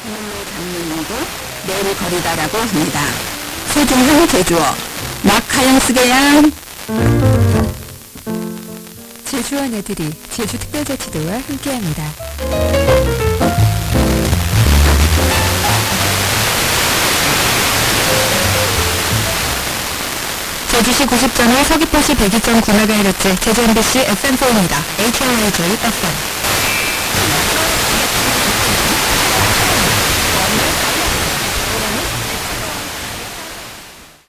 눈을 감는 모두 내일 거리다라고 합니다. 소중한 제주어 낙하양 쓰게양. 제주와 내들이 제주특별자치도와 함께합니다. 제주시 90.1, 서귀포시 102.9MHz, 제주 MBC FM4입니다. HLAJ FM.